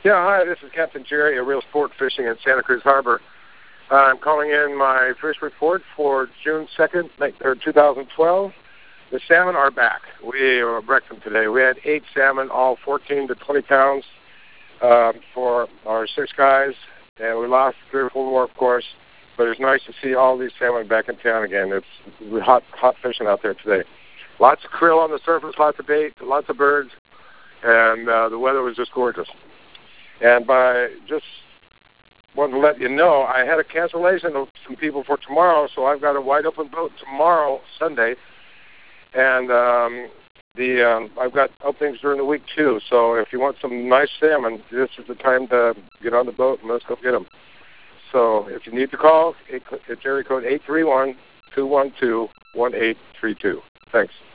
Yeah, hi, this is Captain Jerry of Real Sport Fishing in Santa Cruz Harbor. I'm calling in my first report for June 2nd, 2012. The salmon are back. We wrecked them today. We had 8 salmon, all 14 to 20 pounds for our 6 guys, and we lost 3 or 4 more, of course. But it's nice to see all these salmon back in town again. It's hot fishing out there today. Lots of krill on the surface, lots of bait, lots of birds, and the weather was just gorgeous. And just wanted to let you know, I had a cancellation of some people for tomorrow, so I've got a wide open boat tomorrow, Sunday, and I've got openings during the week too. So if you want some nice salmon, this is the time to get on the boat and let's go get them. So if you need to call, it's area code 831-212-1832. Thanks.